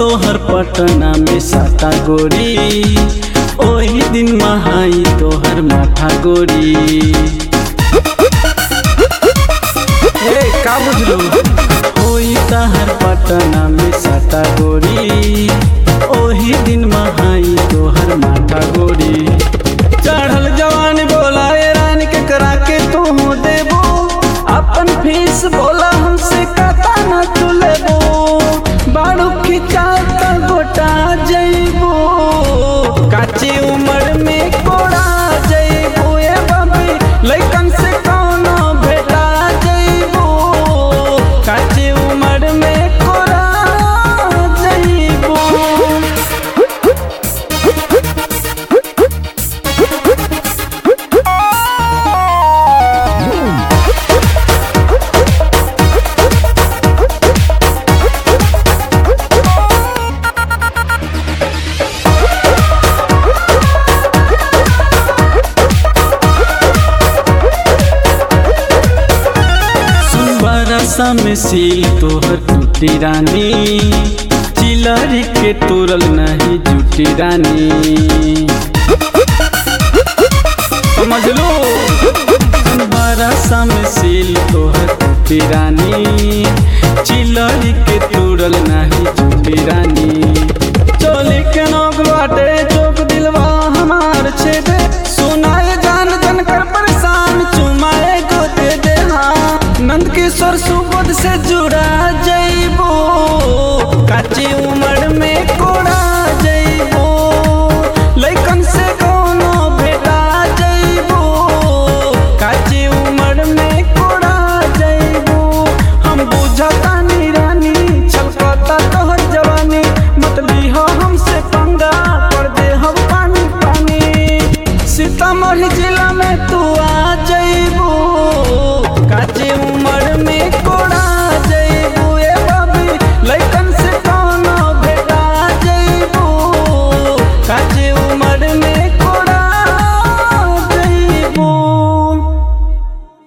तोहर पटना में साता गोरी, ओही दिन महाई तोहर माथा गोरी। का बुझलू होई तहर पटना में साता गोरी, ओही दिन महाई तोहर माथा गोरी। चढ़ल जवान बोला ए रानी के करा के तू देबो, अपन फीस बोला हमसे कता न तू लेबो। बाड़ू खिंचा त गोटा जइबो, काची उम्र में कोड़ा जइबो। ए बाबी लइकन से कौनो भेटा जइबो, काची उम्र में कोड़ा जइबो। बरसा में सील तोहर टूटी रानी, चिलरी के तोरल नहीं जूटी रानी। समझ लो बरसा में सील तोहर टूटी रानी, चिलरी के तोरल नहीं जूटी रानी। चोली के नोक बाटे चोक दिलवा हमार छेदे, सुनाए जान जन कर परेशान चुमाए गोते दे। हाँ नंद किशोर सुबोध से जुड़ा जइबो, काची उम्र में कोड़ा जइबो। लइकन से कोनो भेटा जइबो, काची उम्र में कोड़ा जइबो। हम बुझतानी रानी छलकता तोहर जवानी, मत लीहो हमसे पंगा पड़ दे हम पानी पानी। सीतामढ़ी जिला में तू